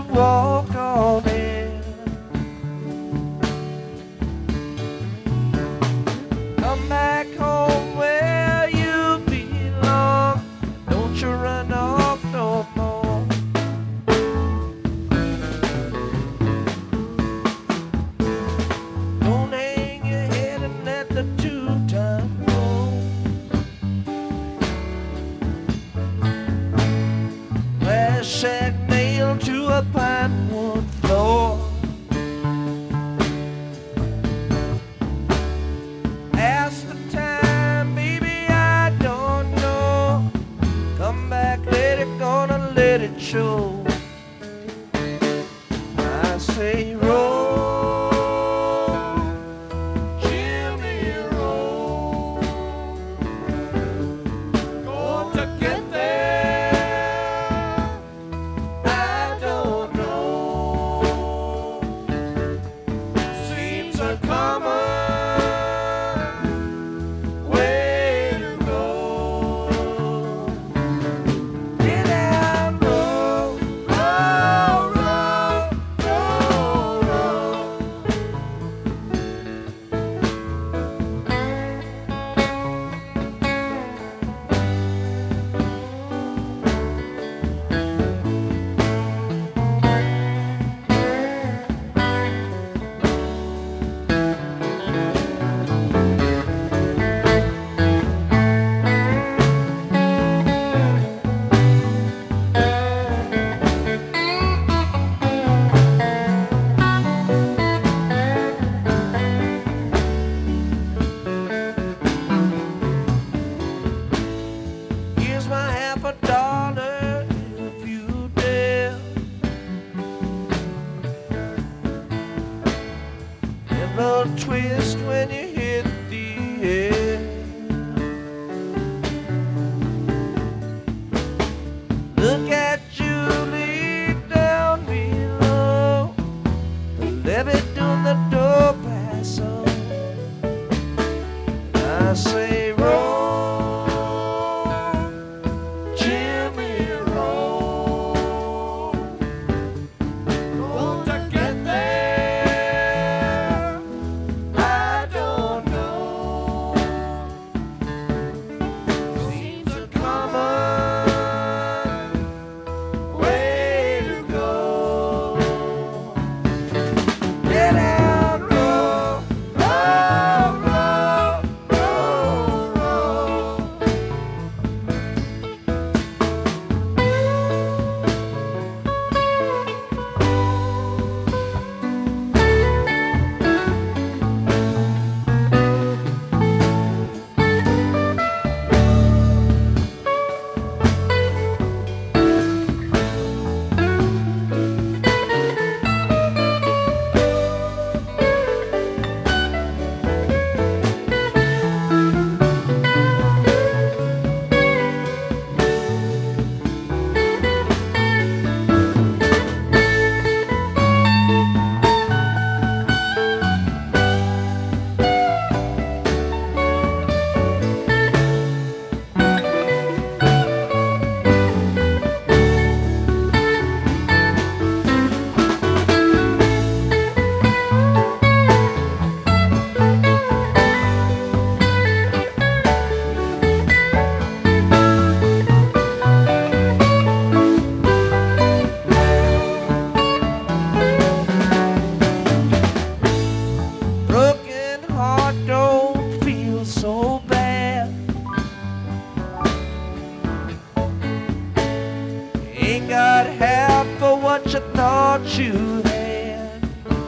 walk on in. Come back home where you belong. Don't you run off no more. Don't hang your head and let the two-time roll. Glass shack nailed to a pine wood floor. Ask the time, baby, I don't know. Come back, let it gonna let it show. I say roll, Jimmy, roll. Going to get there, I don't know. Seems a common way to go. Get out, roll, roll, roll, roll, roll. Here's my $50 if you dare. And a twist when you hit the air. Look at Julie down below. The levee doing the door pass on. I say roll, Jimmy, roll. Going to get there, I don't know. Seems a common way to go. Get out, roll, roll, roll, roll, roll. Broken heart don't feel so bad. Ain't got half for what you thought you had.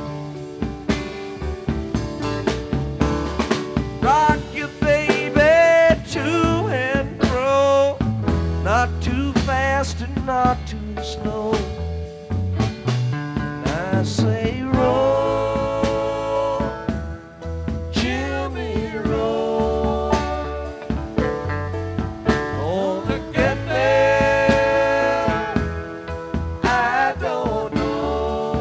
Rock you, baby, to and fro. Not too fast and not too slow. And I say roll, Jimmy, roll. Oh, to get there, I don't know.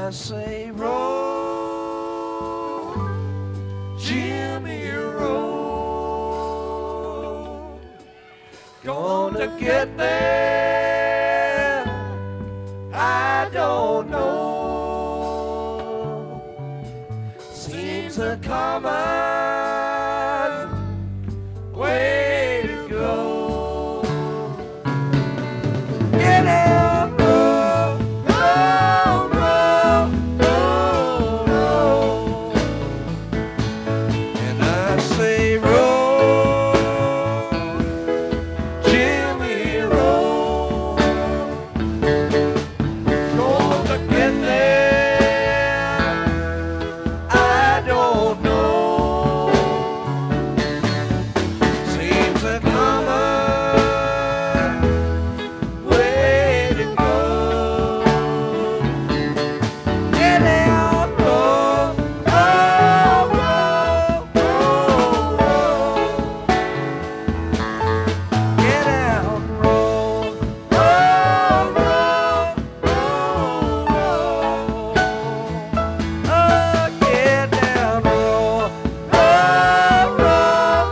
I say, roll, Jimmy, roll. Gonna get there, I don't know. Seems a common way to go. Get out, roll, roll, roll, roll, roll. And I say, roll, Jimmy, roll. Gonna get there, I don't know. Seems a common way to go. Get out, roll, roll, roll, roll, roll. Get out, roll, roll, roll, roll, roll. Oh, get down, roll, roll, roll,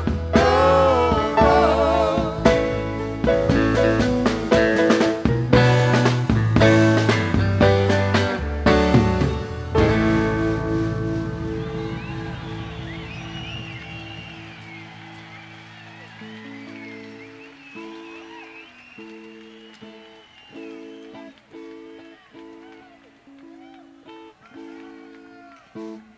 roll.